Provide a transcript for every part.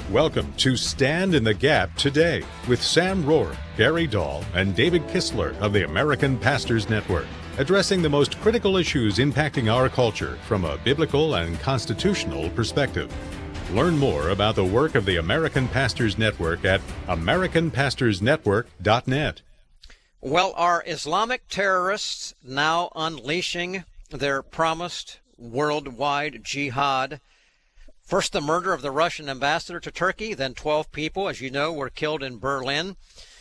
Welcome to Stand in the Gap Today with Sam Rohr, Gary Dahl, and David Kistler of the American Pastors Network, addressing the most critical issues impacting our culture from a biblical and constitutional perspective. Learn more about the work of the American Pastors Network at americanpastorsnetwork.net. Well, are Islamic terrorists now unleashing their promised worldwide jihad? First, the murder of the Russian ambassador to Turkey, then 12 people, as you know, were killed in Berlin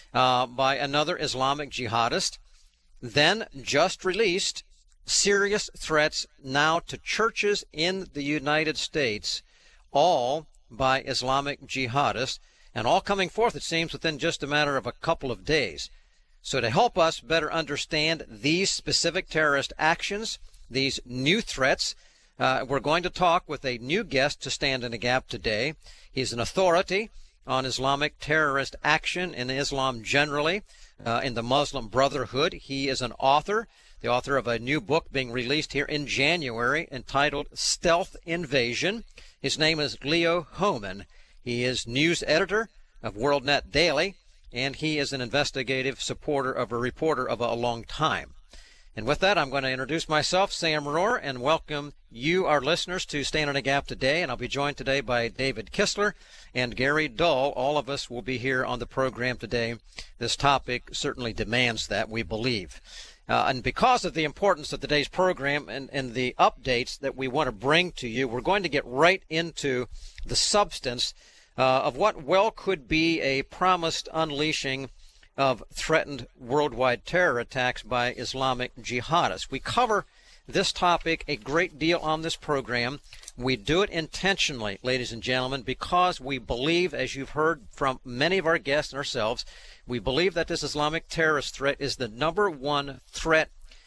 by another Islamic jihadist. Then, just released, serious threats now to churches in the United States, all by Islamic jihadists, and all coming forth, it seems, within just a matter of a couple of days. So to help us better understand these specific terrorist actions, these new threats, we're going to talk with a new guest to Stand in the Gap today. He's an authority on Islamic terrorist action in Islam generally, in the Muslim Brotherhood. He is an author, the author of a new book being released here in January entitled Stealth Invasion. His name is Leo Hohmann. He is news editor of WorldNet Daily, and he is an investigative reporter of a long time. And with that, I'm going to introduce myself, Sam Rohr, and welcome you, our listeners, to Stand in the Gap today. And I'll be joined today by David Kistler and Gary Dahl. All of us will be here on the program today. This topic certainly demands that, we believe. And because of the importance of today's program and the updates that we want to bring to you, we're going to get right into the substance of what well could be a promised unleashing of threatened worldwide terror attacks by Islamic jihadists. We cover this topic a great deal on this program. We do it intentionally, ladies and gentlemen, because we believe, as you've heard from many of our guests and ourselves, we believe that this Islamic terrorist threat is the number one threat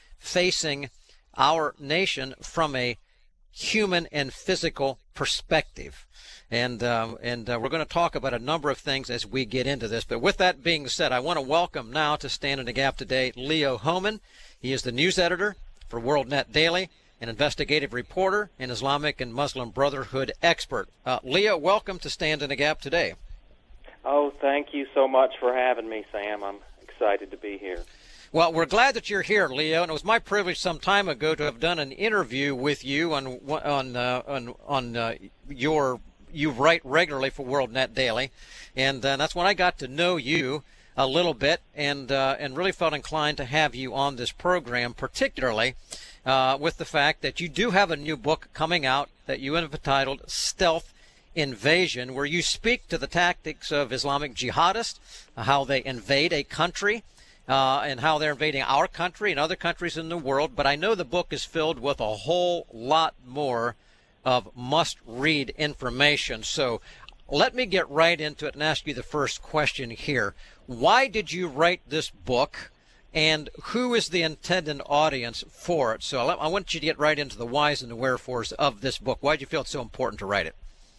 facing our nation from a human and physical perspective. And we're going to talk about a number of things as we get into this. But with that being said, I want to welcome now to Stand in the Gap today Leo Hohmann. He is the news editor for WorldNet Daily, an investigative reporter, and Islamic and Muslim Brotherhood expert. Leo, welcome to Stand in the Gap today. Oh, thank you so much for having me, Sam. I'm excited to be here. Well, we're glad that you're here, Leo, and it was my privilege some time ago to have done an interview with you you write regularly for WorldNet Daily, and that's when I got to know you a little bit and really felt inclined to have you on this program, particularly with the fact that you do have a new book coming out that you have entitled Stealth Invasion, where you speak to the tactics of Islamic jihadists, how they invade a country, and how they're invading our country and other countries in the world. But I know the book is filled with a whole lot more of must-read information. So let me get right into it and ask you the first question here. Why did you write this book, and who is the intended audience for it? So I want you to get right into the whys and the wherefores of this book. Why did you feel it's so important to write it?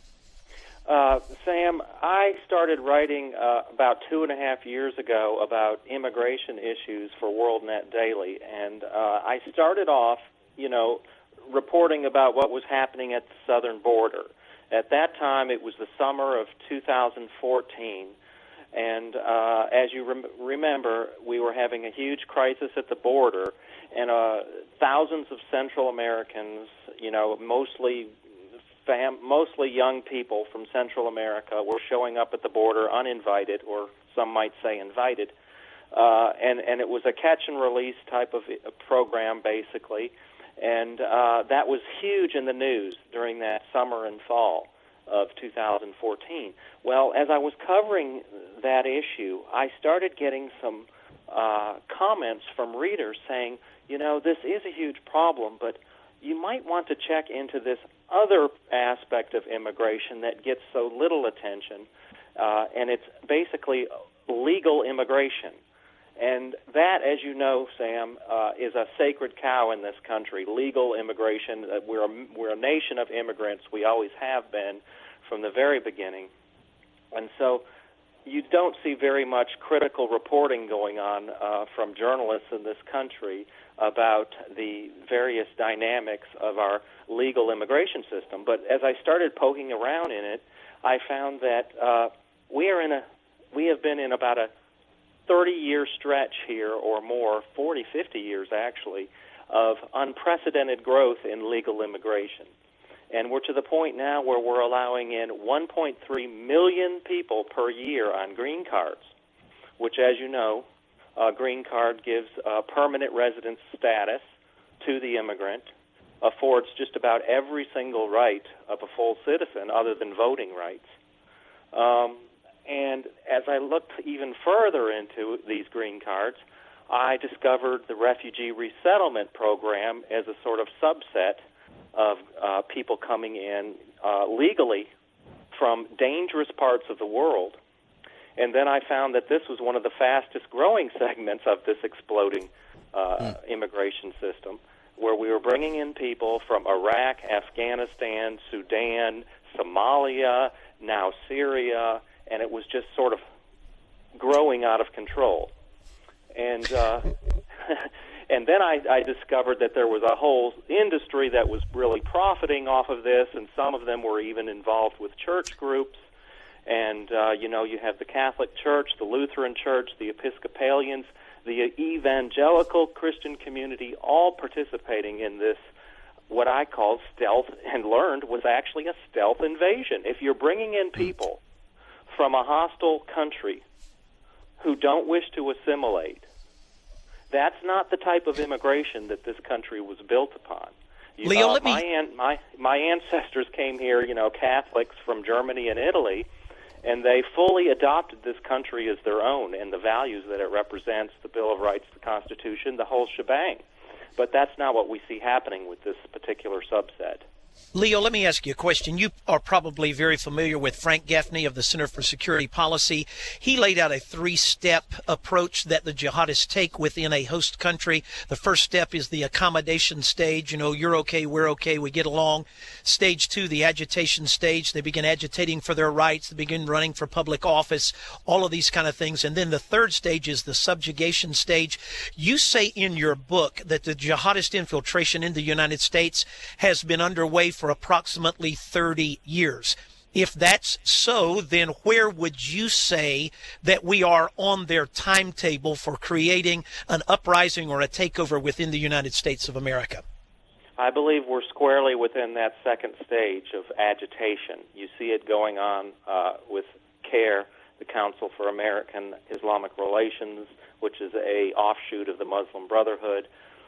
Sam, I started writing about 2.5 years ago about immigration issues for WorldNet Daily, and I started off, reporting about what was happening at the southern border. At that time, it was the summer of 2014, and as you remember, we were having a huge crisis at the border, and thousands of Central Americans, mostly young people from Central America, were showing up at the border uninvited, or some might say invited, and it was a catch-and-release type of program, basically. And that was huge in the news during that summer and fall of 2014. Well, as I was covering that issue, I started getting some comments from readers saying, this is a huge problem, but you might want to check into this other aspect of immigration that gets so little attention, and it's basically legal immigration. And that, as you know, Sam, is a sacred cow in this country, legal immigration. We're a nation of immigrants. We always have been from the very beginning. And so you don't see very much critical reporting going on from journalists in this country about the various dynamics of our legal immigration system. But as I started poking around in it, I found that we have been in about a 30-year stretch here or more, 40, 50 years actually, of unprecedented growth in legal immigration. And we're to the point now where we're allowing in 1.3 million people per year on green cards, which, as you know, a green card gives permanent residence status to the immigrant, affords just about every single right of a full citizen other than voting rights. And as I looked even further into these green cards, I discovered the Refugee Resettlement Program as a sort of subset of people coming in legally from dangerous parts of the world. And then I found that this was one of the fastest growing segments of this exploding immigration system, where we were bringing in people from Iraq, Afghanistan, Sudan, Somalia, now Syria, and it was just sort of growing out of control. And and then I discovered that there was a whole industry that was really profiting off of this, and some of them were even involved with church groups. And, you have the Catholic Church, the Lutheran Church, the Episcopalians, the evangelical Christian community, all participating in this, what I call stealth, and learned was actually a stealth invasion. If you're bringing in people from a hostile country who don't wish to assimilate, that's not the type of immigration that this country was built upon. Leo, my ancestors came here, Catholics from Germany and Italy, and they fully adopted this country as their own and the values that it represents, the Bill of Rights, the Constitution, the whole shebang. But that's not what we see happening with this particular subset. Leo, let me ask you a question. You are probably very familiar with Frank Gaffney of the Center for Security Policy. He laid out a 3-step approach that the jihadists take within a host country. The first step is the accommodation stage. You're okay, we're okay, we get along. Stage 2, the agitation stage. They begin agitating for their rights. They begin running for public office, all of these kind of things. And then the third stage is the subjugation stage. You say in your book that the jihadist infiltration in the United States has been underway for approximately 30 years. If that's so, then where would you say that we are on their timetable for creating an uprising or a takeover within the United States of America? I believe we're squarely within that second stage of agitation. You see it going on with CAIR, the Council for American Islamic Relations, which is a offshoot of the Muslim Brotherhood.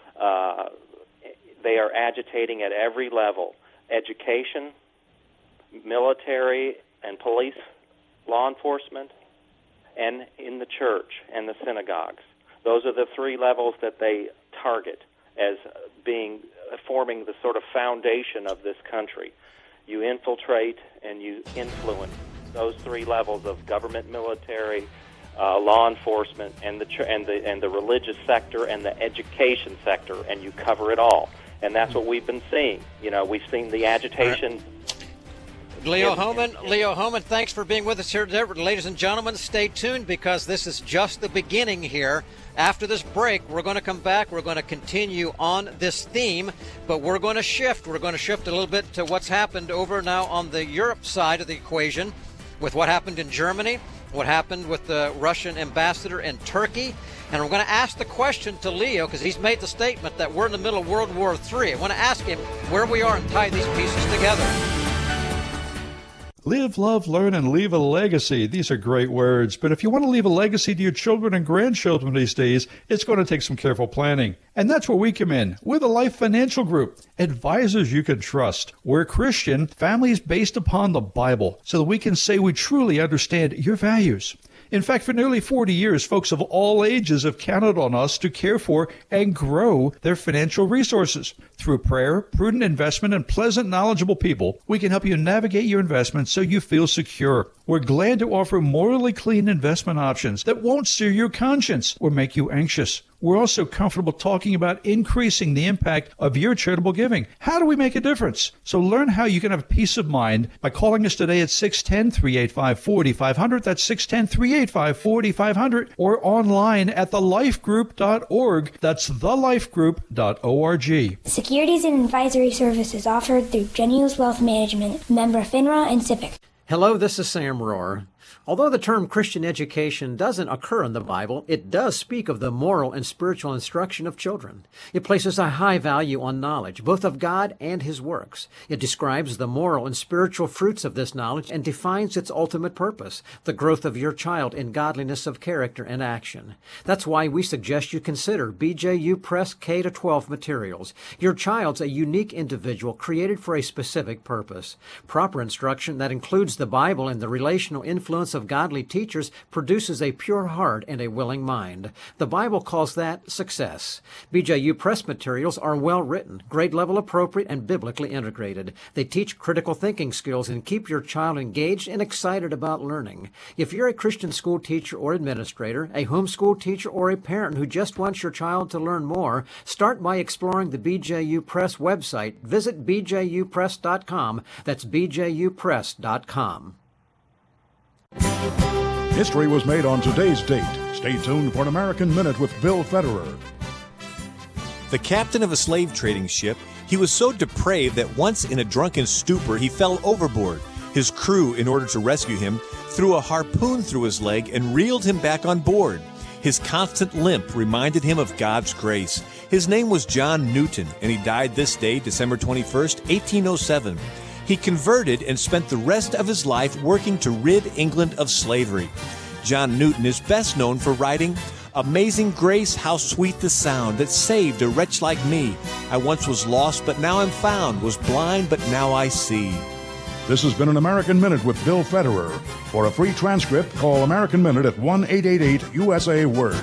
They are agitating at every level: education, military and police, law enforcement, and in the church and the synagogues. Those are the 3 levels that they target as forming the sort of foundation of this country. You infiltrate and you influence those 3 levels of government, military, law enforcement, and the religious sector and the education sector, and you cover it all. And that's what we've been seeing. We've seen the agitation. Leo Hohmann, thanks for being with us here today. Ladies and gentlemen, stay tuned, because this is just the beginning here. After this break, we're going to come back. We're going to continue on this theme, but we're going to shift. We're going to shift a little bit to what's happened over now on the Europe side of the equation, with what happened in Germany, what happened with the Russian ambassador in Turkey. And we're going to ask the question to Leo, because he's made the statement that we're in the middle of World War III. I want to ask him where we are and tie these pieces together. Live, love, learn, and leave a legacy. These are great words, but if you want to leave a legacy to your children and grandchildren these days, it's going to take some careful planning. And that's where we come in. We're the Life Financial Group, advisors you can trust. We're Christian, families based upon the Bible, so that we can say we truly understand your values. In fact, for nearly 40 years, folks of all ages have counted on us to care for and grow their financial resources. Through prayer, prudent investment, and pleasant, knowledgeable people, we can help you navigate your investments so you feel secure. We're glad to offer morally clean investment options that won't sear your conscience or make you anxious. we're also comfortable talking about increasing the impact of your charitable giving. How do we make a difference? So learn how you can have peace of mind by calling us today at 610-385-4500. That's 610-385-4500, or online at thelifegroup.org. That's thelifegroup.org. Securities and advisory services offered through Genius Wealth Management, member FINRA and SIPC. Hello, this is Sam Rohr. Although the term Christian education doesn't occur in the Bible, it does speak of the moral and spiritual instruction of children. It places a high value on knowledge, both of God and His works. It describes the moral and spiritual fruits of this knowledge and defines its ultimate purpose, the growth of your child in godliness of character and action. That's why we suggest you consider BJU Press K-12 materials. Your child's a unique individual created for a specific purpose. Proper instruction that includes the Bible and the relational influence of godly teachers produces a pure heart and a willing mind. The Bible calls that success. BJU Press materials are well written, grade level appropriate, and biblically integrated. They teach critical thinking skills and keep your child engaged and excited about learning. If you're a Christian school teacher or administrator, a homeschool teacher, or a parent who just wants your child to learn more, start by exploring the BJU Press website. Visit bjupress.com. That's bjupress.com. History was made on today's date. Stay tuned for an American Minute with Bill Federer. The captain of a slave trading ship, he was so depraved that once in a drunken stupor he fell overboard. His crew, in order to rescue him, threw a harpoon through his leg and reeled him back on board. His constant limp reminded him of God's grace. His name was John Newton, and he died this day, December 21st, 1807. He converted and spent the rest of his life working to rid England of slavery. John Newton is best known for writing, "Amazing grace, how sweet the sound that saved a wretch like me. I once was lost, but now I'm found, was blind, but now I see." This has been an American Minute with Bill Federer. For a free transcript, call American Minute at 1-888-USA-WORD.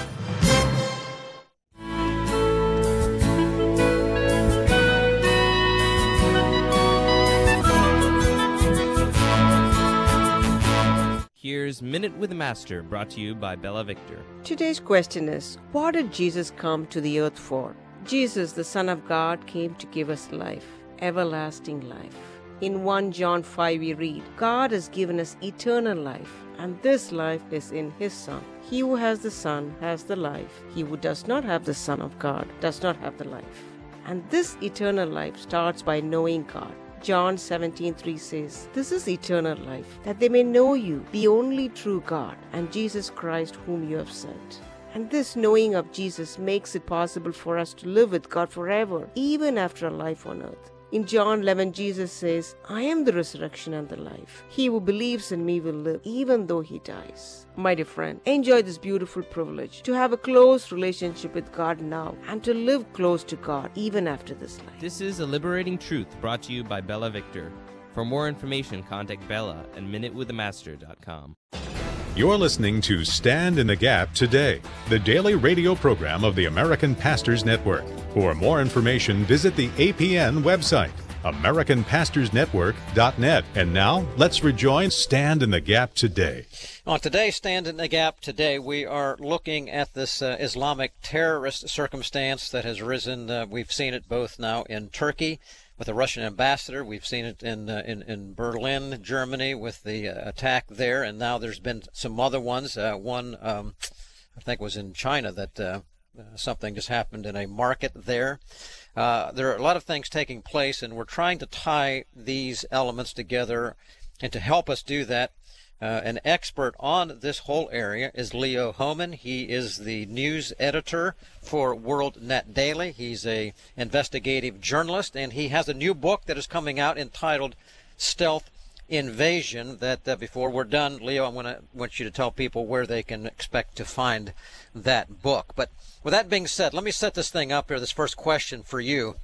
Here's Minute with the Master, brought to you by Bella Victor. Today's question is, what did Jesus come to the earth for? Jesus, the Son of God, came to give us life, everlasting life. In 1 John 5 we read, God has given us eternal life, and this life is in His Son. He who has the Son has the life. He who does not have the Son of God does not have the life. And this eternal life starts by knowing God. John 17:3 says, "This is eternal life, that they may know you, the only true God, and Jesus Christ whom you have sent." And this knowing of Jesus makes it possible for us to live with God forever, even after a life on earth. In John 11, Jesus says, "I am the resurrection and the life. He who believes in me will live, even though he dies." My dear friend, enjoy this beautiful privilege to have a close relationship with God now and to live close to God even after this life. This is A Liberating Truth, brought to you by Bella Victor. For more information, contact Bella at minutewiththemaster.com. You're listening to Stand in the Gap Today, the daily radio program of the American Pastors Network. For more information, visit the APN website, AmericanPastorsNetwork.net. And now, let's rejoin Stand in the Gap Today. On today's Stand in the Gap Today, we are looking at this Islamic terrorist circumstance that has risen. We've seen it both now in Turkey with the Russian ambassador. We've seen it in Berlin, Germany, with the attack there, and now there's been some other ones. One, I think, was in China that something just happened in a market there. There are a lot of things taking place, and we're trying to tie these elements together. And to help us do that, an expert on this whole area is Leo Hohmann. He is the news editor for World Net Daily. He's a investigative journalist, and he has a new book that is coming out entitled Stealth Invasion. That before we're done, Leo, I want you to tell people where they can expect to find that book. But with that being said, let me set this thing up here, this first question for you.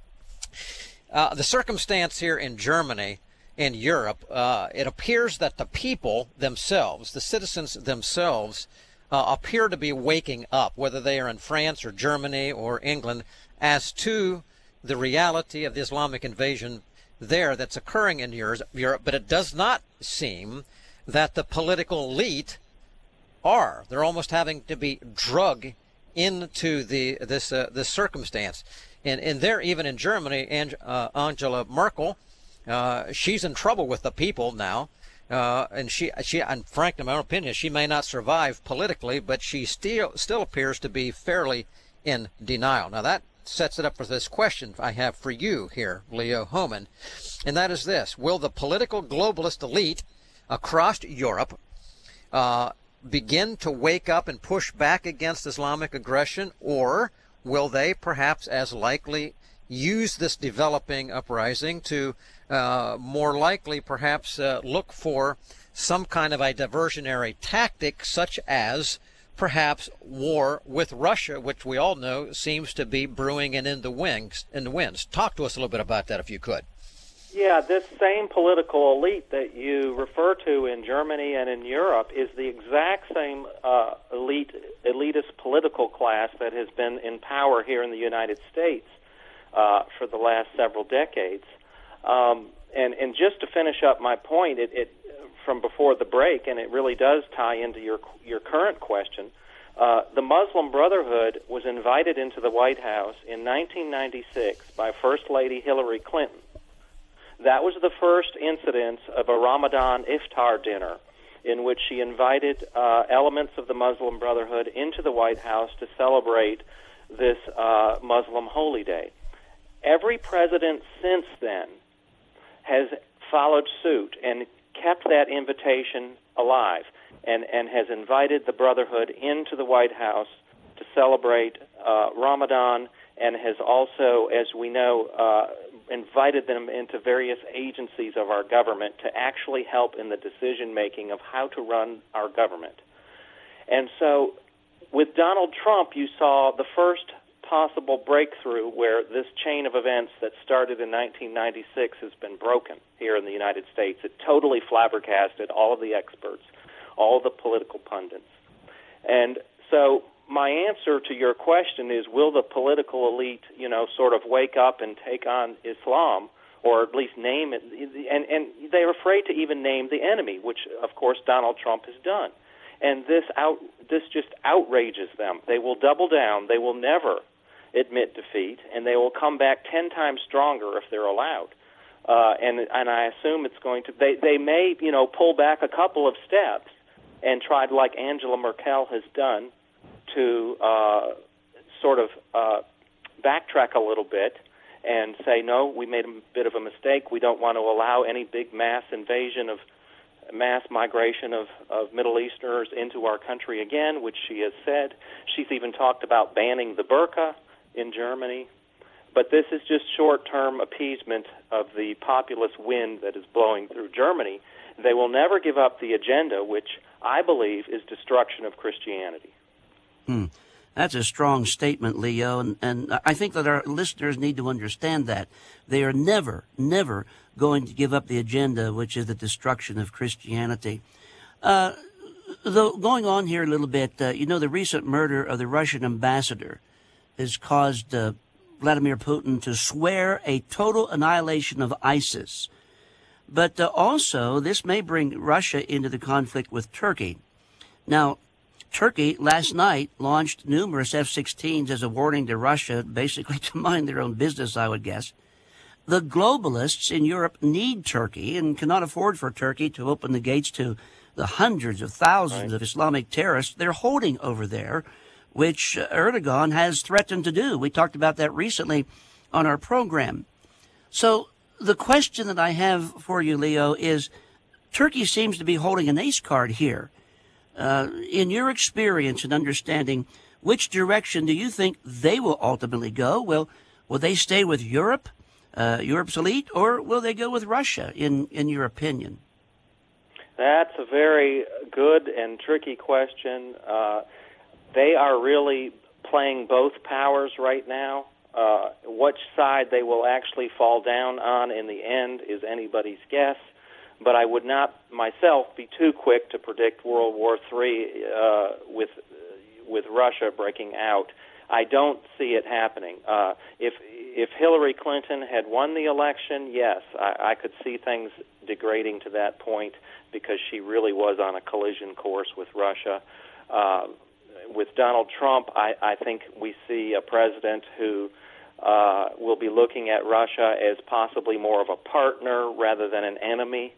The circumstance here in Germany, in Europe, it appears that the people themselves, the citizens themselves, appear to be waking up, whether they are in France or Germany or England, as to the reality of the Islamic invasion there that's occurring in Europe. But it does not seem that the political elite are. They're almost having to be drug into this circumstance. And there, even in Germany, Angela Merkel, she's in trouble with the people now. And and frankly, in my own opinion, she may not survive politically, but she still appears to be fairly in denial. Now that sets it up for this question I have for you here, Leo Hohmann, and that is this: will the political globalist elite across Europe begin to wake up and push back against Islamic aggression, or will they perhaps as likely use this developing uprising to more likely perhaps look for some kind of a diversionary tactic, such as perhaps war with Russia, which we all know seems to be brewing and in the winds. Talk to us a little bit about that, if you could. Yeah, this same political elite that you refer to in Germany and in Europe is the exact same elitist political class that has been in power here in the United States for the last several decades. And just to finish up my point, it from before the break, and it really does tie into your current question, the Muslim Brotherhood was invited into the White House in 1996 by First Lady Hillary Clinton. That was the first incidence of a Ramadan iftar dinner in which she invited elements of the Muslim Brotherhood into the White House to celebrate this Muslim holy day. Every president since then has followed suit and kept that invitation alive and has invited the Brotherhood into the White House to celebrate Ramadan, and has also, as we know, invited them into various agencies of our government to actually help in the decision-making of how to run our government. And so with Donald Trump, you saw the first possible breakthrough where this chain of events that started in 1996 has been broken here in the United States. It totally flabbergasted all of the experts, all of the political pundits. And so my answer to your question is, will the political elite, sort of wake up and take on Islam, or at least name it? And they're afraid to even name the enemy, which, of course, Donald Trump has done. And this just outrages them. They will double down. They will never admit defeat, and they will come back 10 times stronger if they're allowed. And I assume it's going to. They may, pull back a couple of steps and try, like Angela Merkel has done, to sort of backtrack a little bit and say, no, we made a bit of a mistake. We don't want to allow any big mass migration of Middle Easterners into our country again, which she has said. She's even talked about banning the burqa in Germany. But this is just short-term appeasement of the populist wind that is blowing through Germany. They will never give up the agenda, which I believe is destruction of Christianity. That's a strong statement, Leo, and I think that our listeners need to understand that. They are never going to give up the agenda, which is the destruction of Christianity. Though, going on here a little bit, the recent murder of the Russian ambassador has caused Vladimir Putin to swear a total annihilation of ISIS. But also, this may bring Russia into the conflict with Turkey. Now, Turkey last night launched numerous F-16s as a warning to Russia, basically to mind their own business, I would guess. The globalists in Europe need Turkey and cannot afford for Turkey to open the gates to the hundreds of thousands of Islamic terrorists they're holding over there, which Erdogan has threatened to do. We talked about that recently on our program. So the question that I have for you, Leo, is Turkey seems to be holding an ace card here. In your experience and understanding, which direction do you think they will ultimately go? Will they stay with Europe, Europe's elite, or will they go with Russia, in your opinion? That's a very good and tricky question. They are really playing both powers right now. Which side they will actually fall down on in the end is anybody's guess. But I would not myself be too quick to predict World War III with Russia breaking out. I don't see it happening. If Hillary Clinton had won the election, yes, I could see things degrading to that point because she really was on a collision course with Russia. with Donald Trump, I think we see a president who will be looking at Russia as possibly more of a partner rather than an enemy.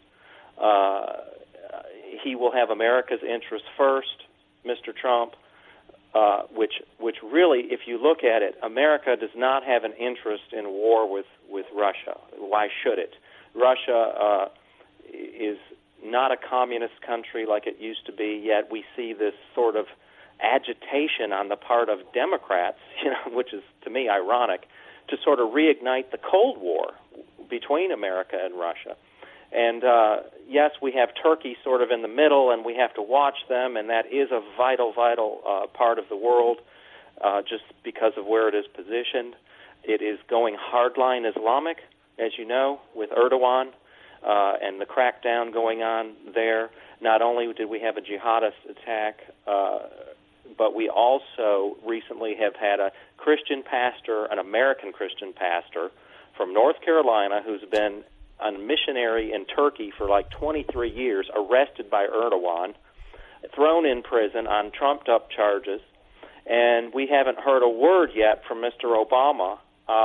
He will have America's interests first, Mr. Trump, which really, if you look at it, America does not have an interest in war with Russia. Why should it? Russia is not a communist country like it used to be, yet we see this sort of agitation on the part of Democrats, which is, to me, ironic, to sort of reignite the Cold War between America and Russia. And yes, we have Turkey sort of in the middle, and we have to watch them, and that is a vital part of the world just because of where it is positioned. It is going hardline Islamic, as you know, with Erdogan and the crackdown going on there. Not only did we have a jihadist attack, but we also recently have had a Christian pastor, an American Christian pastor from North Carolina who's been a missionary in Turkey for like 23 years, arrested by Erdogan, thrown in prison on trumped-up charges, and we haven't heard a word yet from Mr. Obama.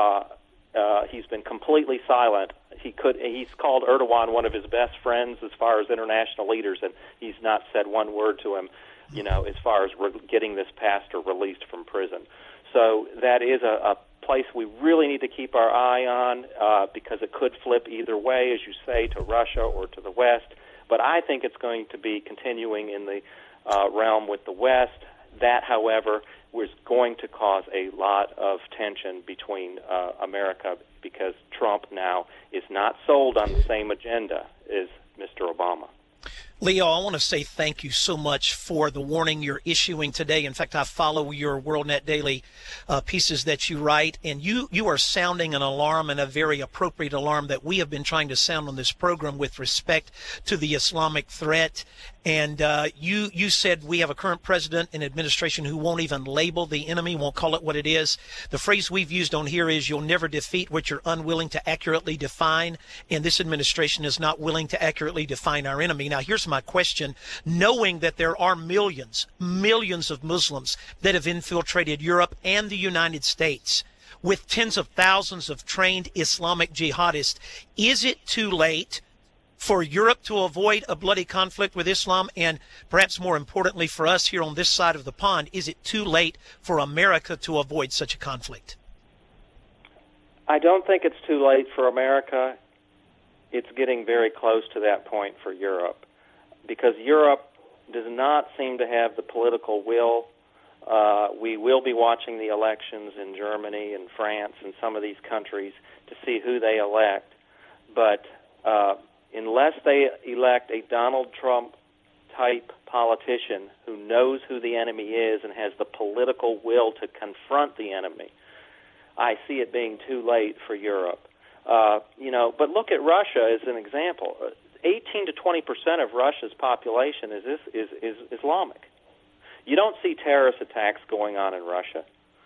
He's been completely silent. He's called Erdogan one of his best friends as far as international leaders, and he's not said one word to him, as far as getting this pastor released from prison. So that is a place we really need to keep our eye on because it could flip either way, as you say, to Russia or to the West. But I think it's going to be continuing in the realm with the West. That, however, was going to cause a lot of tension between America because Trump now is not sold on the same agenda as Mr. Obama. Leo, I want to say thank you so much for the warning you're issuing today. In fact, I follow your WorldNet Daily pieces that you write, and you are sounding an alarm, and a very appropriate alarm that we have been trying to sound on this program with respect to the Islamic threat. And you said we have a current president and administration who won't even label the enemy, won't call it what it is. The phrase we've used on here is you'll never defeat what you're unwilling to accurately define, and this administration is not willing to accurately define our enemy. Now, here's my question. Knowing that there are millions of Muslims that have infiltrated Europe and the United States with tens of thousands of trained Islamic jihadists, is it too late for Europe to avoid a bloody conflict with Islam? And perhaps more importantly for us here on this side of the pond, is it too late for America to avoid such a conflict? I don't think it's too late for America. It's getting very close to that point for Europe, because Europe does not seem to have the political will. We will be watching the elections in Germany and France and some of these countries to see who they elect. But unless they elect a Donald Trump-type politician who knows who the enemy is and has the political will to confront the enemy, I see it being too late for Europe. But look at Russia as an example. 18 to 20% of Russia's population is Islamic. You don't see terrorist attacks going on in Russia.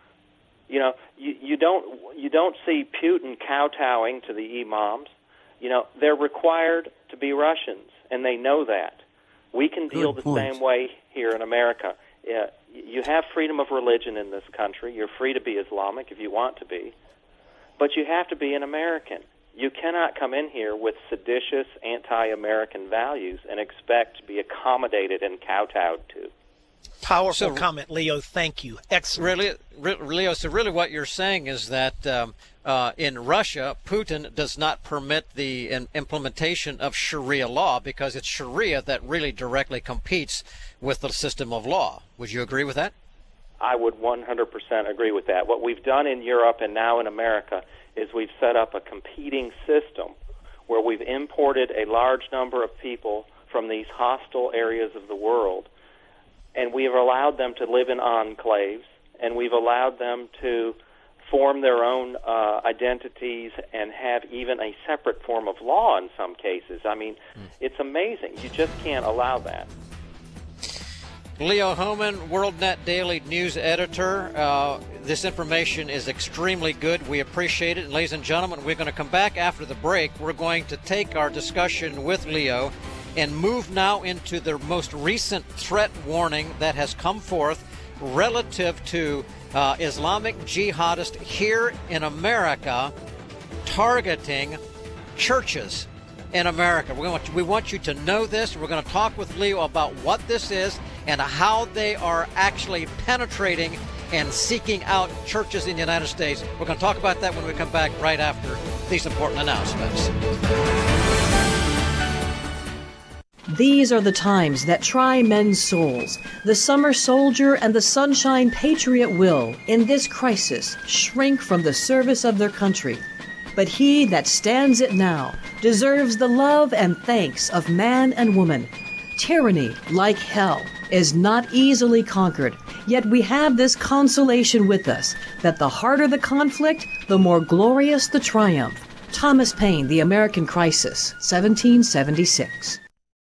You don't see Putin kowtowing to the imams. They're required to be Russians, and they know that. We can deal the same way here in America. You have freedom of religion in this country. You're free to be Islamic if you want to be, but you have to be an American. You cannot come in here with seditious, anti-American values and expect to be accommodated and kowtowed to. Powerful comment, Leo. Thank you. Excellent. Leo, so really what you're saying is that in Russia, Putin does not permit the implementation of Sharia law because it's Sharia that really directly competes with the system of law. Would you agree with that? I would 100% agree with that. What we've done in Europe and now in America is we've set up a competing system where we've imported a large number of people from these hostile areas of the world, and we have allowed them to live in enclaves, and we've allowed them to form their own identities and have even a separate form of law in some cases. I mean, it's amazing. You just can't allow that. Leo Hohmann, WorldNet Daily News Editor. This information is extremely good. We appreciate it. And ladies and gentlemen, we're going to come back after the break. We're going to take our discussion with Leo and move now into the most recent threat warning that has come forth relative to Islamic jihadists here in America targeting churches in America. We want you to know this. We're going to talk with Leo about what this is and how they are actually penetrating and seeking out churches in the United States. We're going to talk about that when we come back right after these important announcements. These are the times that try men's souls. The summer soldier and the sunshine patriot will, in this crisis, shrink from the service of their country. But he that stands it now deserves the love and thanks of man and woman. Tyranny, like hell, is not easily conquered, yet we have this consolation with us, that the harder the conflict, the more glorious the triumph. Thomas Paine, The American Crisis, 1776.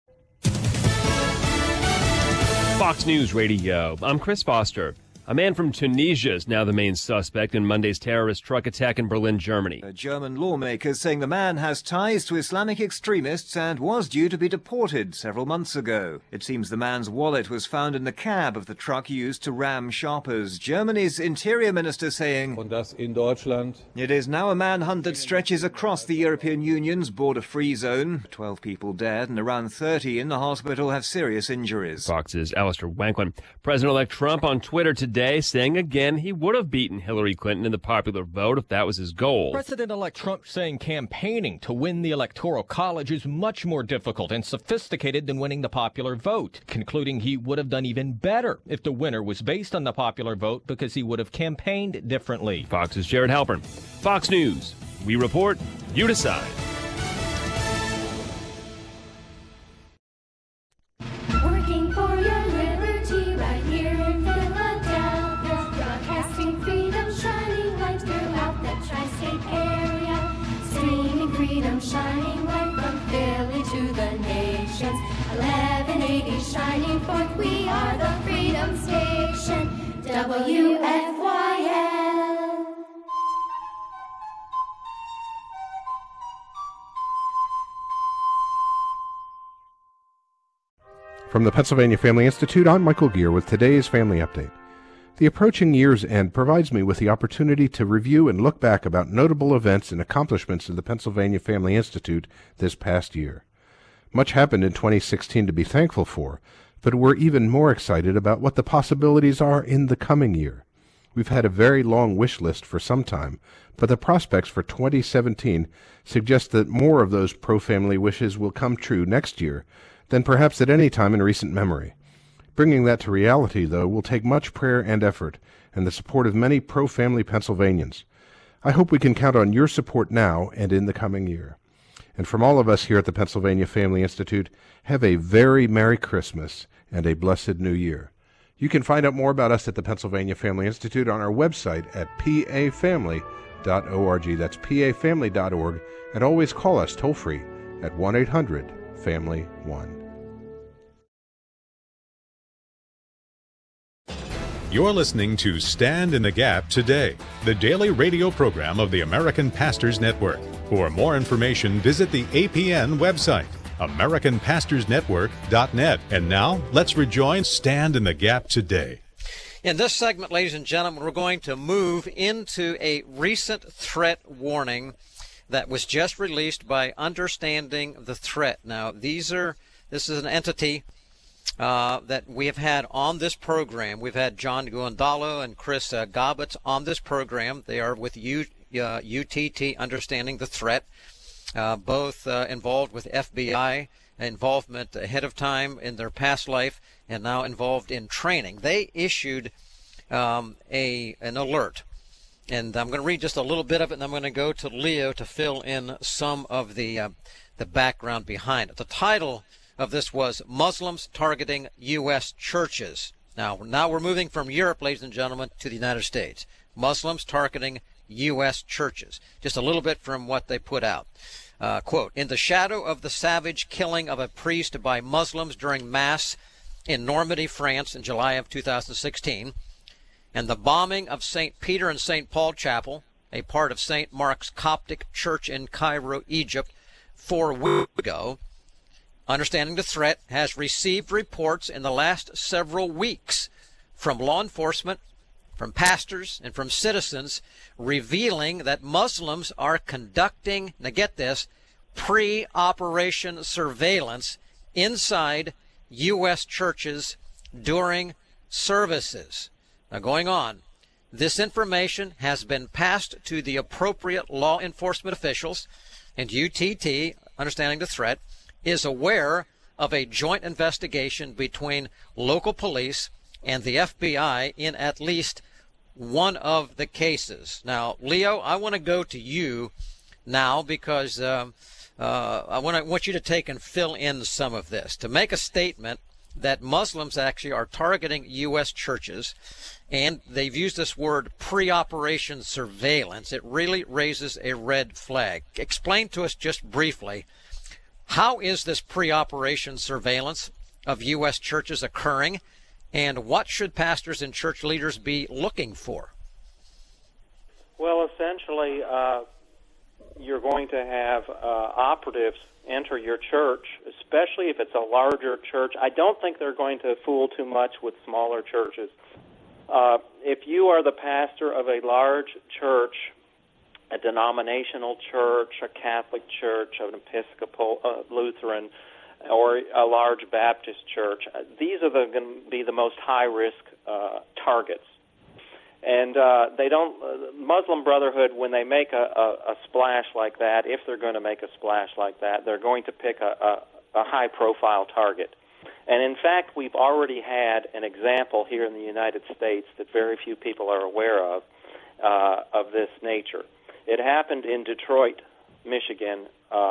Fox News Radio. I'm Chris Foster. A man from Tunisia is now the main suspect in Monday's terrorist truck attack in Berlin, Germany. German lawmakers saying the man has ties to Islamic extremists and was due to be deported several months ago. It seems the man's wallet was found in the cab of the truck used to ram shoppers. Germany's interior minister saying, Und das in Deutschland. It is now a manhunt that stretches across the European Union's border-free zone. 12 people dead and around 30 in the hospital have serious injuries. Fox's Alistair Wanklin. President-elect Trump on Twitter today saying again he would have beaten Hillary Clinton in the popular vote if that was his goal. President-elect Trump saying campaigning to win the Electoral College is much more difficult and sophisticated than winning the popular vote, concluding he would have done even better if the winner was based on the popular vote because he would have campaigned differently. Fox's Jared Halpern. Fox News. We report, you decide. Working for your liberty right here in Philadelphia, broadcasting freedom, shining light throughout the tri-state area, streaming freedom, shining light from Philly to the nations. 1180 shining forth, we are the Freedom Station, WFYL. From the Pennsylvania Family Institute, I'm Michael Gear with today's Family Update. The approaching year's end provides me with the opportunity to review and look back about notable events and accomplishments of the Pennsylvania Family Institute this past year. Much happened in 2016 to be thankful for, but we're even more excited about what the possibilities are in the coming year. We've had a very long wish list for some time, but the prospects for 2017 suggest that more of those pro-family wishes will come true next year than perhaps at any time in recent memory. Bringing that to reality, though, will take much prayer and effort, and the support of many pro-family Pennsylvanians. I hope we can count on your support now and in the coming year. And from all of us here at the Pennsylvania Family Institute, have a very Merry Christmas and a blessed New Year. You can find out more about us at the Pennsylvania Family Institute on our website at pafamily.org. That's pafamily.org, and always call us toll-free at 1-800-FAMILY-1. You're listening to Stand in the Gap Today, the daily radio program of the American Pastors Network. For more information, visit the APN website, AmericanPastorsNetwork.net. And now, let's rejoin Stand in the Gap Today. In this segment, ladies and gentlemen, we're going to move into a recent threat warning that was just released by Understanding the Threat. Now, this is an entity that we have had on this program. We've had John Guandolo and Chris Gobbets on this program. They are with UTT, Understanding the Threat, both involved with FBI involvement ahead of time in their past life and now involved in training. They issued an alert. And I'm going to read just a little bit of it, and I'm going to go to Leo to fill in some of the background behind it. The title of this was Muslims Targeting U.S. Churches. Now we're moving from Europe, ladies and gentlemen, to the United States. Muslims targeting U.S. churches. Just a little bit from what they put out. Quote, in the shadow of the savage killing of a priest by Muslims during Mass in Normandy, France in July of 2016, and the bombing of St. Peter and St. Paul Chapel, a part of St. Mark's Coptic Church in Cairo, Egypt, 4 weeks ago, Understanding the Threat has received reports in the last several weeks from law enforcement, from pastors, and from citizens, revealing that Muslims are conducting, now get this, pre-operation surveillance inside U.S. churches during services. Now, going on, this information has been passed to the appropriate law enforcement officials, and UTT, understanding the threat, is aware of a joint investigation between local police and the FBI in at least one of the cases. Now, Leo, I want to go to you now because I want you to take and fill in some of this. To make a statement that Muslims actually are targeting U.S. churches, and they've used this word pre-operation surveillance, it really raises a red flag. Explain to us just briefly, how is this pre-operation surveillance of U.S. churches occurring, and what should pastors and church leaders be looking for? Well, essentially, you're going to have operatives enter your church, especially if it's a larger church. I don't think they're going to fool too much with smaller churches. If you are the pastor of a large church, a denominational church, a Catholic church, an Episcopal, Lutheran, or a large Baptist church, these are going to be the most high-risk targets. And they don't, Muslim Brotherhood, when they make a splash like that, if they're going to make a splash like that, they're going to pick a high-profile target. And in fact, we've already had an example here in the United States that very few people are aware of this nature. It happened in Detroit, Michigan,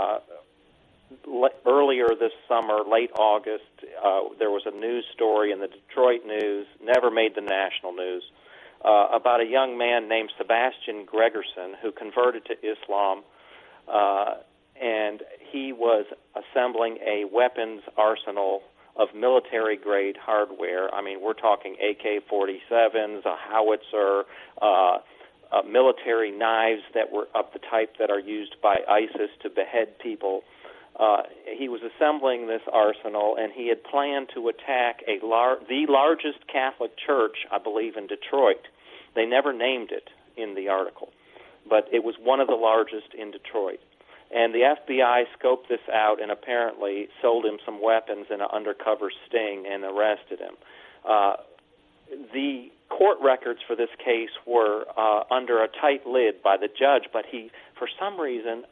earlier this summer, late August. There was a news story in the Detroit News, never made the national news, about a young man named Sebastian Gregerson who converted to Islam, and he was assembling a weapons arsenal of military-grade hardware. I mean, we're talking AK-47s, a howitzer, military knives that were of the type that are used by ISIS to behead people. He was assembling this arsenal, and he had planned to attack the largest Catholic church, I believe, in Detroit. They never named it in the article, but it was one of the largest in Detroit. And the FBI scoped this out and apparently sold him some weapons in an undercover sting and arrested him. The court records for this case were under a tight lid by the judge, but he, for some reason,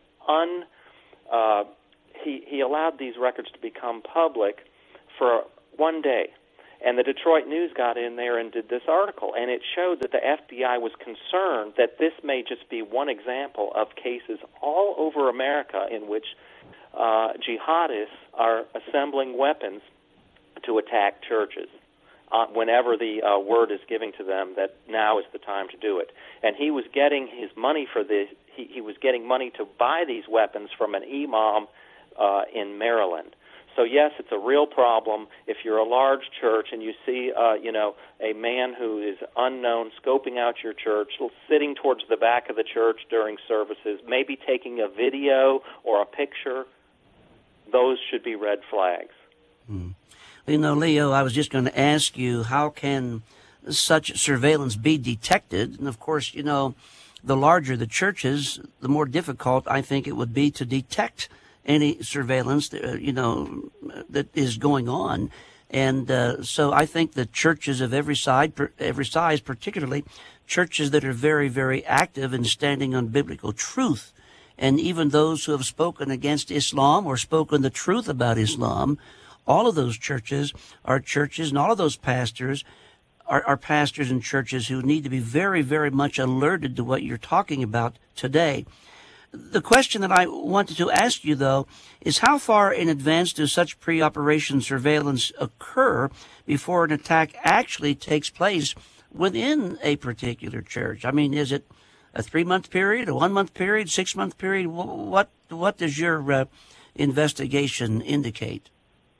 he allowed these records to become public for one day. And the Detroit News got in there and did this article, and it showed that the FBI was concerned that this may just be one example of cases all over America in which jihadists are assembling weapons to attack churches whenever the word is given to them that now is the time to do it. And he was getting his money for this. He was getting money to buy these weapons from an imam in Maryland. So yes, it's a real problem. If you're a large church and you see, a man who is unknown scoping out your church, sitting towards the back of the church during services, maybe taking a video or a picture, those should be red flags. Leo, I was just going to ask you, how can such surveillance be detected? And of course, the larger the churches, the more difficult I think it would be to detect any surveillance, that is going on. And so I think that churches of every size, particularly churches that are very, very active in standing on biblical truth, and even those who have spoken against Islam or spoken the truth about Islam, all of those churches are churches, and all of those pastors are pastors and churches who need to be very, very much alerted to what you're talking about today. The question that I wanted to ask you, though, is how far in advance does such pre-operation surveillance occur before an attack actually takes place within a particular church? I mean, is it a 3-month period, a 1-month period, 6-month period? What does your investigation indicate?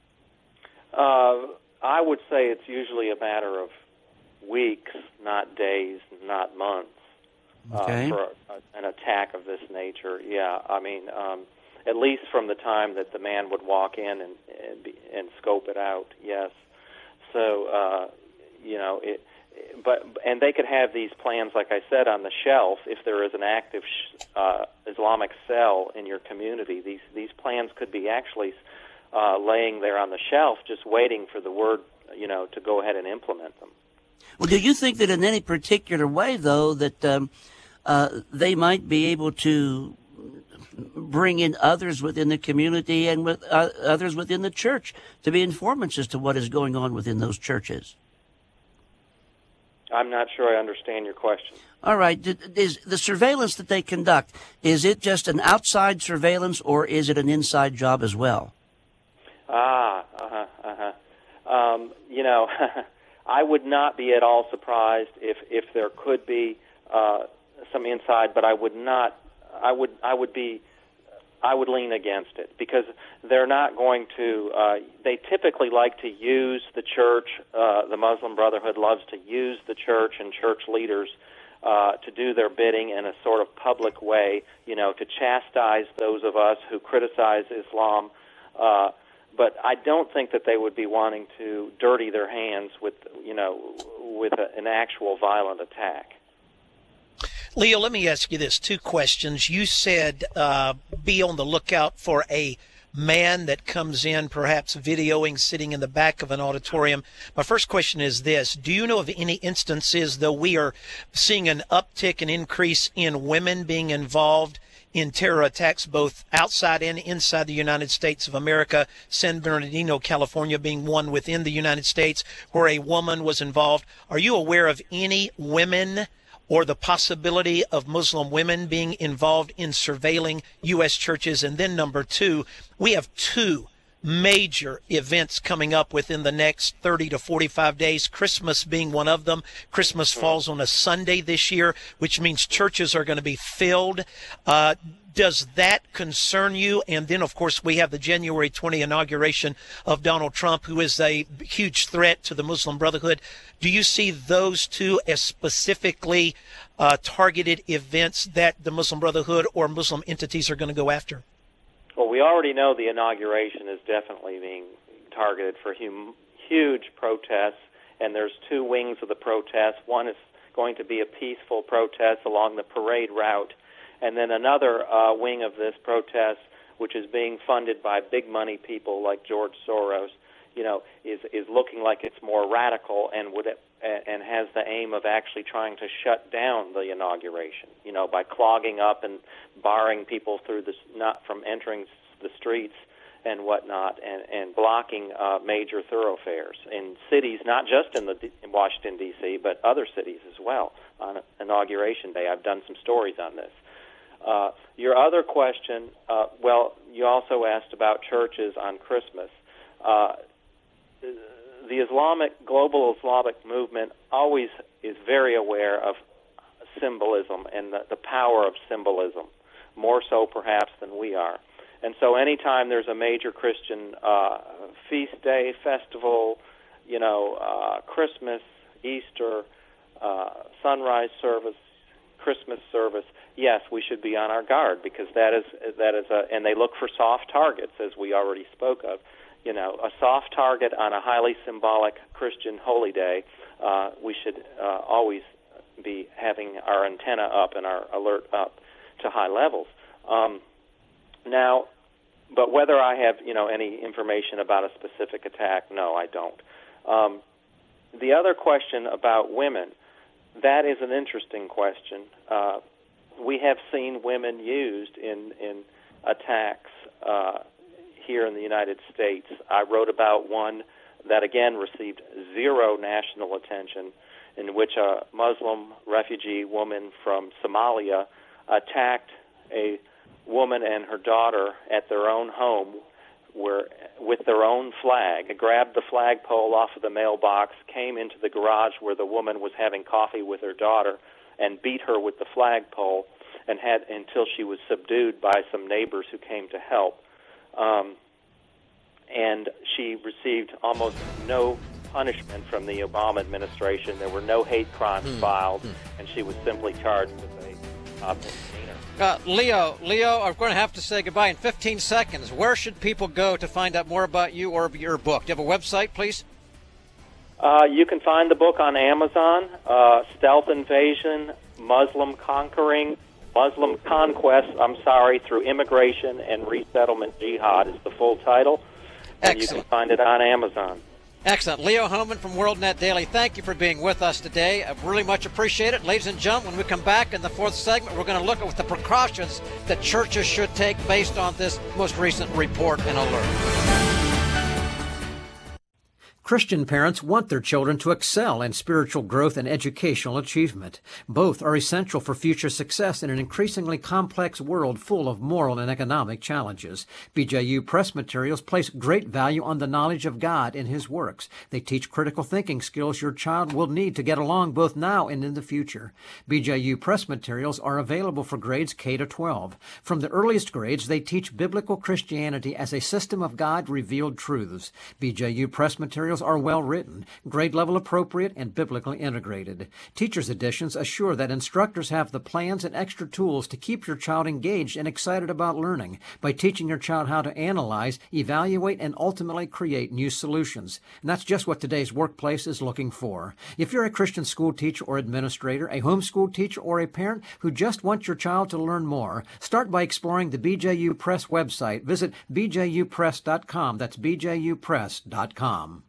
I would say it's usually a matter of weeks, not days, not months. Okay. For an attack of this nature, yeah. I mean, at least from the time that the man would walk in and scope it out, yes. So, and they could have these plans, like I said, on the shelf. If there is an active Islamic cell in your community, these plans could be actually laying there on the shelf, just waiting for the word, to go ahead and implement them. Well, do you think that in any particular way, though, that they might be able to bring in others within the community and with others within the church to be informants as to what is going on within those churches? I'm not sure I understand your question. All right. Is the surveillance that they conduct, is it just an outside surveillance or is it an inside job as well? I would not be at all surprised if there could be some inside, but I would not. I would lean against it because they're not going to. They typically like to use the church. The Muslim Brotherhood loves to use the church and church leaders to do their bidding in a sort of public way, to chastise those of us who criticize Islam. But I don't think that they would be wanting to dirty their hands with an actual violent attack. Leo, let me ask you this. 2 questions. You said be on the lookout for a man that comes in, perhaps videoing, sitting in the back of an auditorium. My first question is this. Do you know of any instances, though we are seeing an uptick, an increase in women being involved in terror attacks both outside and inside the United States of America, San Bernardino, California being one within the United States where a woman was involved? Are you aware of any women or the possibility of Muslim women being involved in surveilling U.S. churches? And then number 2, we have 2 major events coming up within the next 30 to 45 days, Christmas being one of them. Christmas falls on a Sunday this year, which means churches are going to be filled. Does that concern you? And then, of course, we have the January 20 inauguration of Donald Trump, who is a huge threat to the Muslim Brotherhood. Do you see those 2 as specifically targeted events that the Muslim Brotherhood or Muslim entities are going to go after? Well, we already know the inauguration is definitely being targeted for huge protests, and there's 2 wings of the protest. One is going to be a peaceful protest along the parade route, and then another wing of this protest, which is being funded by big money people like George Soros, is looking like it's more radical and has the aim of actually trying to shut down the inauguration, by clogging up and barring people through not from entering the streets and whatnot, and blocking major thoroughfares in cities, not just in Washington, D.C., but other cities as well on Inauguration Day. I've done some stories on this. Your other question, you also asked about churches on Christmas. The global Islamic movement always is very aware of symbolism and the power of symbolism, more so perhaps than we are. And so anytime there's a major Christian feast day, festival, Christmas, Easter, sunrise service, Christmas service, yes, we should be on our guard because that is and they look for soft targets, as we already spoke of. A soft target on a highly symbolic Christian holy day, we should always be having our antenna up and our alert up to high levels. Now, but whether I have, any information about a specific attack, no, I don't. The other question about women, that is an interesting question. We have seen women used in attacks here in the United States. I wrote about one that, again, received zero national attention, in which a Muslim refugee woman from Somalia attacked a woman and her daughter at their own home with their own flag. They grabbed the flagpole off of the mailbox, came into the garage where the woman was having coffee with her daughter, and beat her with the flagpole and had until she was subdued by some neighbors who came to help. And she received almost no punishment from the Obama administration. There were no hate crimes filed, and she was simply charged with a misdemeanor. Leo, I'm going to have to say goodbye in 15 seconds. Where should people go to find out more about you or your book? Do you have a website, please? You can find the book on Amazon, Stealth Invasion, Muslim Conquest, through Immigration and Resettlement Jihad is the full title. And you can find it on Amazon. Excellent. Leo Hohmann from WorldNet Daily, thank you for being with us today. I really much appreciate it. Ladies and gentlemen, when we come back in the fourth segment, we're going to look at the precautions that churches should take based on this most recent report and alert. Christian parents want their children to excel in spiritual growth and educational achievement. Both are essential for future success in an increasingly complex world full of moral and economic challenges. BJU Press materials place great value on the knowledge of God in His works. They teach critical thinking skills your child will need to get along both now and in the future. BJU Press materials are available for grades K to 12. From the earliest grades, they teach biblical Christianity as a system of God-revealed truths. BJU Press materials are well written, grade level appropriate, and biblically integrated. Teachers' editions assure that instructors have the plans and extra tools to keep your child engaged and excited about learning by teaching your child how to analyze, evaluate, and ultimately create new solutions. And that's just what today's workplace is looking for. If you're a Christian school teacher or administrator, a homeschool teacher, or a parent who just wants your child to learn more, start by exploring the BJU Press website. Visit bjupress.com. That's bjupress.com.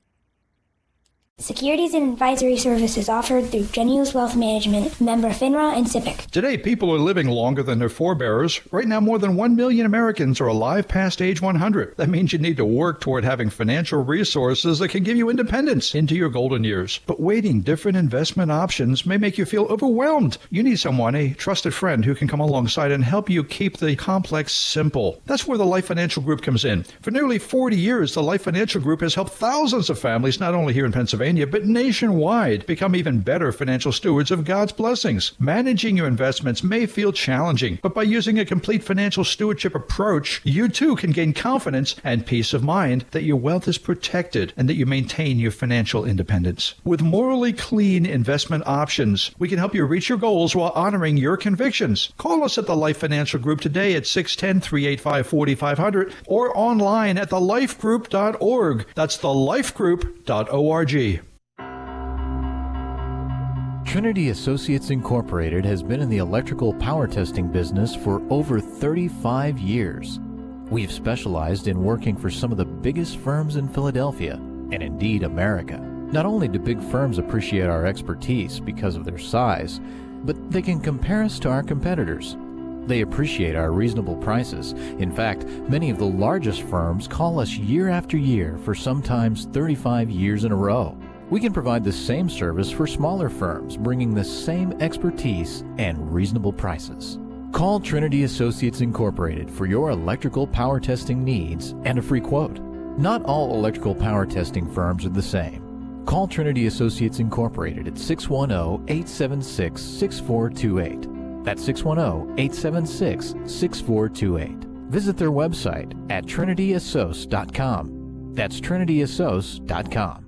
Securities and advisory services offered through Genius Wealth Management, member FINRA and SIPC. Today, people are living longer than their forebears. Right now, more than 1 million Americans are alive past age 100. That means you need to work toward having financial resources that can give you independence into your golden years. But weighting different investment options may make you feel overwhelmed. You need someone, a trusted friend, who can come alongside and help you keep the complex simple. That's where the Life Financial Group comes in. For nearly 40 years, the Life Financial Group has helped thousands of families, not only here in Pennsylvania, but nationwide, become even better financial stewards of God's blessings. Managing your investments may feel challenging, but by using a complete financial stewardship approach, you too can gain confidence and peace of mind that your wealth is protected and that you maintain your financial independence. With morally clean investment options, we can help you reach your goals while honoring your convictions. Call us at the Life Financial Group today at 610-385-4500 or online at thelifegroup.org. That's thelifegroup.org. Trinity Associates Incorporated has been in the electrical power testing business for over 35 years. We've specialized in working for some of the biggest firms in Philadelphia, and indeed America. Not only do big firms appreciate our expertise because of their size, but they can compare us to our competitors. They appreciate our reasonable prices. In fact, many of the largest firms call us year after year for sometimes 35 years in a row. We can provide the same service for smaller firms, bringing the same expertise and reasonable prices. Call Trinity Associates Incorporated for your electrical power testing needs and a free quote. Not all electrical power testing firms are the same. Call Trinity Associates Incorporated at 610-876-6428. That's 610-876-6428. Visit their website at trinityasos.com. That's trinityasos.com.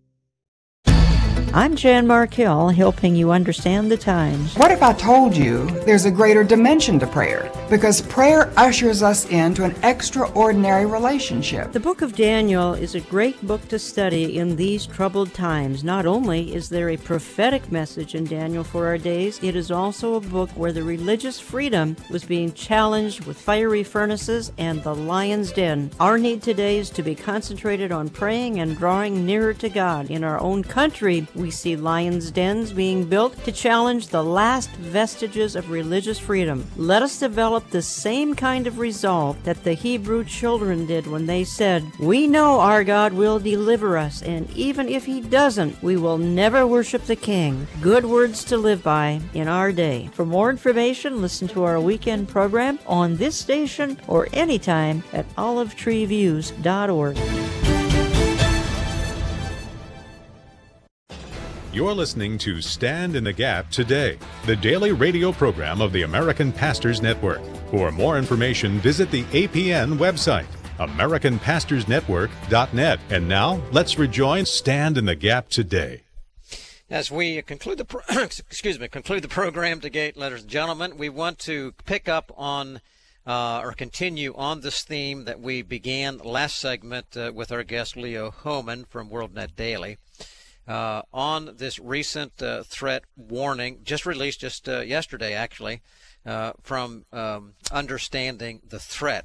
I'm Jan Markell, helping you understand the times. What if I told you there's a greater dimension to prayer? Because prayer ushers us into an extraordinary relationship. The book of Daniel is a great book to study in these troubled times. Not only is there a prophetic message in Daniel for our days, it is also a book where the religious freedom was being challenged with fiery furnaces and the lion's den. Our need today is to be concentrated on praying and drawing nearer to God. In our own country, we see lions' dens being built to challenge the last vestiges of religious freedom. Let us develop the same kind of resolve that the Hebrew children did when they said, "We know our God will deliver us, and even if He doesn't, we will never worship the King." Good words to live by in our day. For more information, listen to our weekend program on this station or anytime at olivetreeviews.org. You're listening to Stand in the Gap Today, the daily radio program of the American Pastors Network. For more information, visit the APN website, AmericanPastorsNetwork.net. And now, let's rejoin Stand in the Gap Today. As we conclude the conclude the program today, ladies and gentlemen, we want to pick up on or continue on this theme that we began last segment with our guest Leo Hohmann from WorldNet Daily. on this recent threat warning, just released just yesterday, actually, from Understanding the Threat,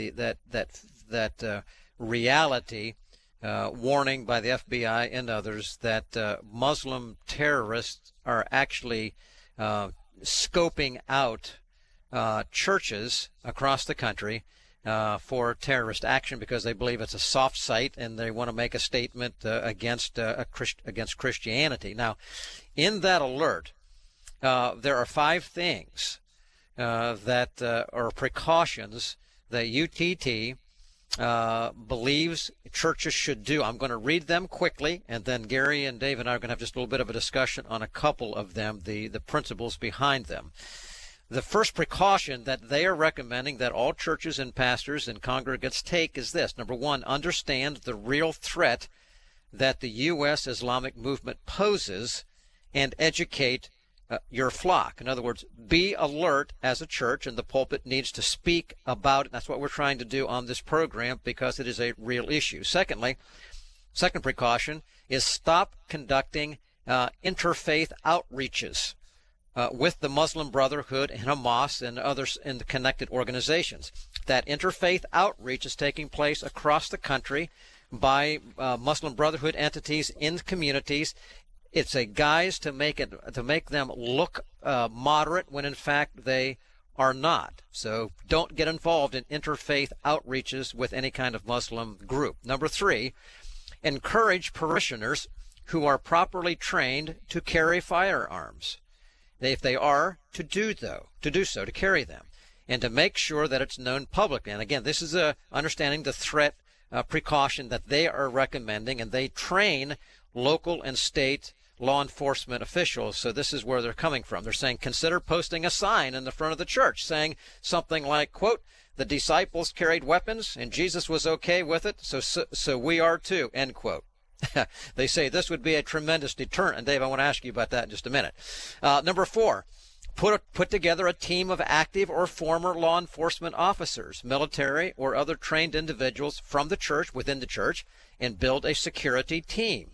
that reality warning by the FBI and others that Muslim terrorists are actually scoping out churches across the country for terrorist action because they believe it's a soft site and they want to make a statement against Christianity. Now, in that alert, there are 5 things that are precautions that UTT believes churches should do. I'm going to read them quickly, and then Gary and Dave and I are going to have just a little bit of a discussion on a couple of them, the principles behind them. The first precaution that they are recommending that all churches and pastors and congregates take is this. Number 1, understand the real threat that the U.S. Islamic movement poses and educate your flock. In other words, be alert as a church, and the pulpit needs to speak about it. That's what we're trying to do on this program because it is a real issue. Secondly, second precaution is stop conducting interfaith outreaches with the Muslim Brotherhood and Hamas and others in the connected organizations. That interfaith outreach is taking place across the country by Muslim Brotherhood entities in communities. It's a guise to make them look moderate when in fact they are not. So don't get involved in interfaith outreaches with any kind of Muslim group. Number 3, encourage parishioners who are properly trained to carry firearms. If they are, to do so, to carry them, and to make sure that it's known publicly. And again, this is understanding the threat precaution that they are recommending, and they train local and state law enforcement officials. So this is where they're coming from. They're saying, consider posting a sign in the front of the church saying something like, quote, the disciples carried weapons and Jesus was okay with it, so we are too, end quote. They say this would be a tremendous deterrent. And Dave, I want to ask you about that in just a minute. Number 4, put together a team of active or former law enforcement officers, military or other trained individuals from the church, within the church, and build a security team.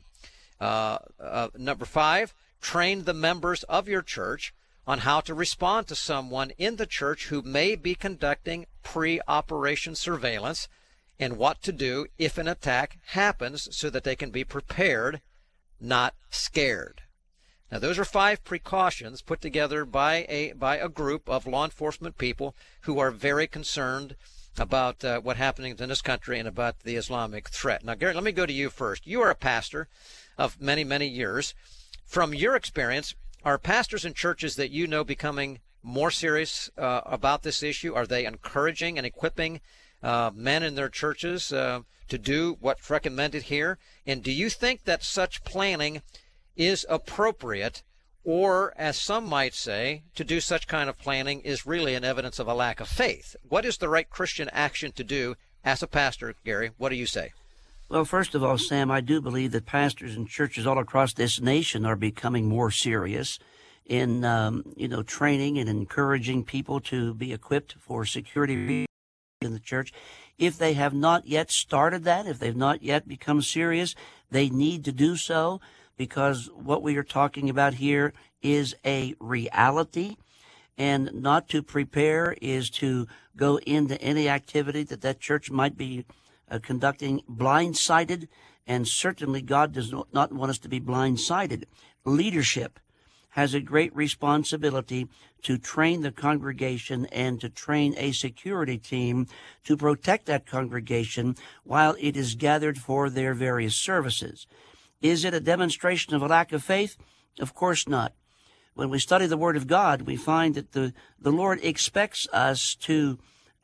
Number 5, train the members of your church on how to respond to someone in the church who may be conducting pre-operation surveillance and what to do if an attack happens so that they can be prepared, not scared. Now, those are 5 precautions put together by a group of law enforcement people who are very concerned about what's happening in this country and about the Islamic threat. Now, Gary, let me go to you first. You are a pastor of many, many years. From your experience, are pastors and churches that you know becoming more serious about this issue? Are they encouraging and equipping men in their churches to do what's recommended here? And do you think that such planning is appropriate, or, as some might say, to do such kind of planning is really an evidence of a lack of faith? What is the right Christian action to do as a pastor, Gary? What do you say? Well, first of all, Sam, I do believe that pastors and churches all across this nation are becoming more serious in, training and encouraging people to be equipped for security in the church. If they have not yet started that, if they've not yet become serious, they need to do so, because what we are talking about here is a reality, and not to prepare is to go into any activity that church might be conducting blindsided, and certainly God does not want us to be blindsided. Leadership has a great responsibility to train the congregation and to train a security team to protect that congregation while it is gathered for their various services. Is it a demonstration of a lack of faith? Of course not. When we study the Word of God, we find that the Lord expects us to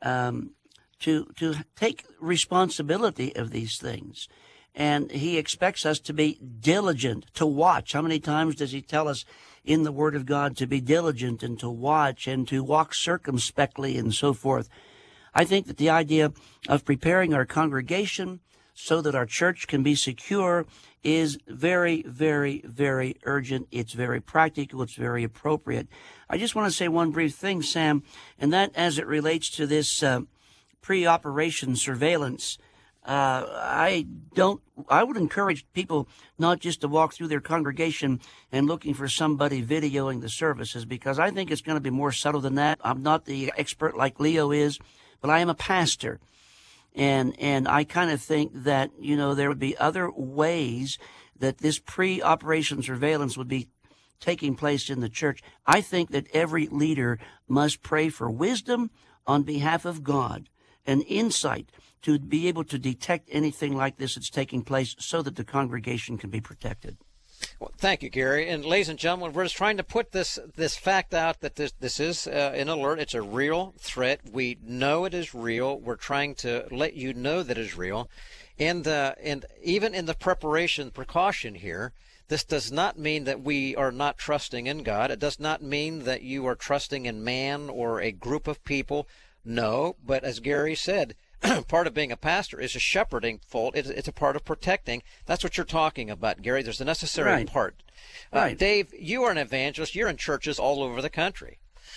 take responsibility of these things. And He expects us to be diligent, to watch. How many times does He tell us in the Word of God to be diligent and to watch and to walk circumspectly and so forth? I think that the idea of preparing our congregation so that our church can be secure is very, very, very urgent. It's very practical. It's very appropriate. I just want to say one brief thing, Sam, and that as it relates to this pre-operation surveillance, I don't I would encourage people not just to walk through their congregation and looking for somebody videoing the services, because I think it's going to be more subtle than that. I'm not the expert like Leo is, but I am a pastor. And I kind of think that, there would be other ways that this pre-operation surveillance would be taking place in the church. I think that every leader must pray for wisdom on behalf of God and insight to be able to detect anything like this that's taking place so that the congregation can be protected. Well, thank you, Gary. And ladies and gentlemen, we're just trying to put this fact out that this is an alert. It's a real threat. We know it is real. We're trying to let you know that it is real. And even in the precaution here, this does not mean that we are not trusting in God. It does not mean that you are trusting in man or a group of people. No, but as Gary said, part of being a pastor is a shepherding fault. It's a part of protecting. That's what you're talking about, Gary. There's a necessary part. Right. Dave, you are an evangelist. You're in churches all over the country.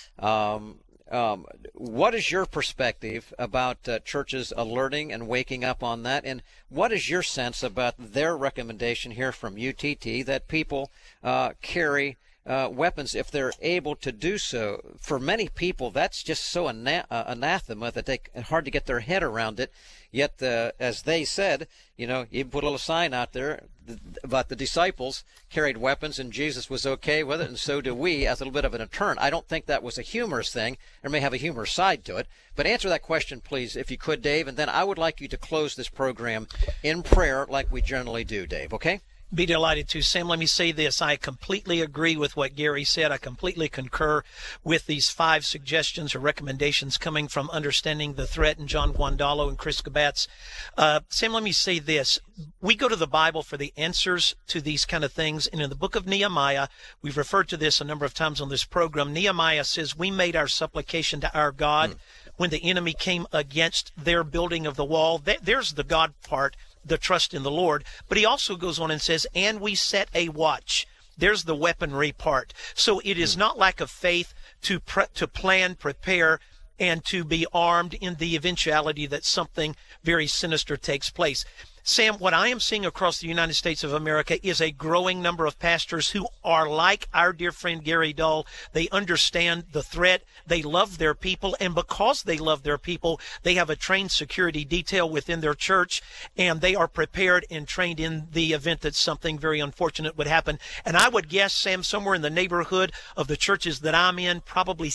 What is your perspective about churches alerting and waking up on that? And what is your sense about their recommendation here from UTT that people carry weapons if they're able to do so? For many people, that's just so anathema that it's hard to get their head around it. Yet, as they said, you put a little sign out there about the disciples carried weapons and Jesus was okay with it, and so do we, as a little bit of an deterrent. I don't think that was a humorous thing. It may have a humorous side to it. But answer that question, please, if you could, Dave, and then I would like you to close this program in prayer like we generally do, Dave, okay? Be delighted to. Sam, let me say this. I completely agree with what Gary said. I completely concur with these 5 suggestions or recommendations coming from Understanding the Threat and John Guandolo and Chris Gabatz. Sam, let me say this. We go to the Bible for the answers to these kind of things. And in the book of Nehemiah, we've referred to this a number of times on this program. Nehemiah says, we made our supplication to our God when the enemy came against their building of the wall. There's the God part, the trust in the Lord. But he also goes on and says, and we set a watch. There's the weaponry part. So it is not lack of faith to plan, prepare, and to be armed in the eventuality that something very sinister takes place. Sam, what I am seeing across the United States of America is a growing number of pastors who are like our dear friend Gary Dahl. They understand the threat. They love their people. And because they love their people, they have a trained security detail within their church. And they are prepared and trained in the event that something very unfortunate would happen. And I would guess, Sam, somewhere in the neighborhood of the churches that I'm in, probably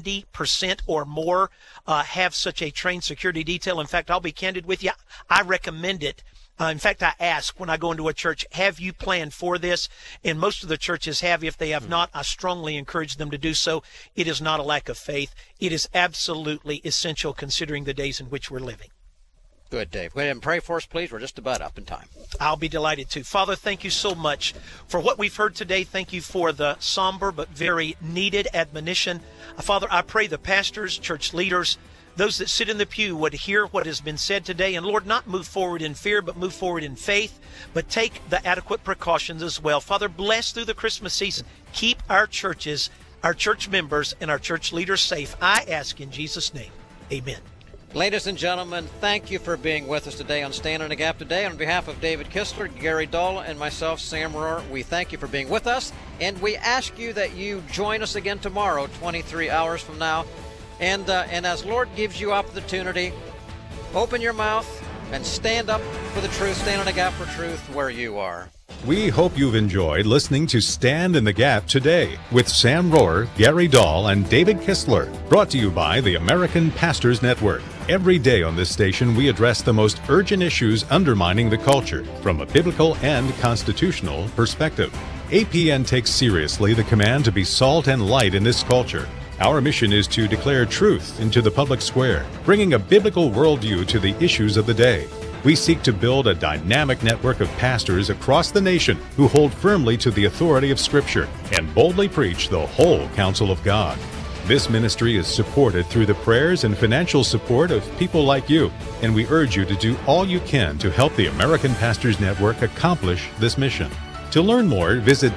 70% or more have such a trained security detail. In fact, I'll be candid with you. I recommend it. In fact, I ask when I go into a church, have you planned for this? And most of the churches have. If they have not, I strongly encourage them to do so. It is not a lack of faith. It is absolutely essential considering the days in which we're living. Good, Dave. Go ahead and pray for us, please. We're just about up in time. I'll be delighted to. Father, thank you so much for what we've heard today. Thank you for the somber but very needed admonition. Father, I pray the pastors, church leaders, those that sit in the pew would hear what has been said today, and Lord, not move forward in fear, but move forward in faith, but take the adequate precautions as well. Father, bless through the Christmas season. Keep our churches, our church members, and our church leaders safe. I ask in Jesus' name. Amen. Ladies and gentlemen, thank you for being with us today on Stand in the Gap today. On behalf of David Kistler, Gary Dahl, and myself, Sam Rohr, we thank you for being with us, and we ask you that you join us again tomorrow, 23 hours from now. And as Lord gives you opportunity, open your mouth and stand up for the truth, stand in the gap for truth where you are. We hope you've enjoyed listening to Stand in the Gap today with Sam Rohr, Gary Dahl, and David Kistler, brought to you by the American Pastors Network. Every day on this station, we address the most urgent issues undermining the culture from a biblical and constitutional perspective. APN takes seriously the command to be salt and light in this culture. Our mission is to declare truth into the public square, bringing a biblical worldview to the issues of the day. We seek to build a dynamic network of pastors across the nation who hold firmly to the authority of Scripture and boldly preach the whole counsel of God. This ministry is supported through the prayers and financial support of people like you, and we urge you to do all you can to help the American Pastors Network accomplish this mission. To learn more, visit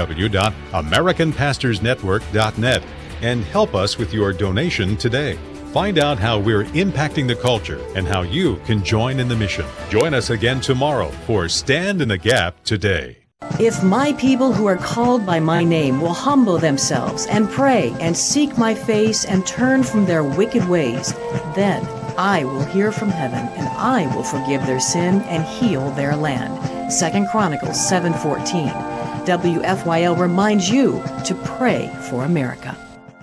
www.americanpastorsnetwork.net and help us with your donation today. Find out how we're impacting the culture and how you can join in the mission. Join us again tomorrow for Stand in the Gap Today. If my people who are called by my name will humble themselves and pray and seek my face and turn from their wicked ways, then I will hear from heaven and I will forgive their sin and heal their land. 2 Chronicles 7:14. WFYL reminds you to pray for America.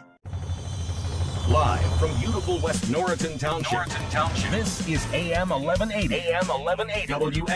Live from beautiful West Norriton Township. This is AM 1180. AM 1180.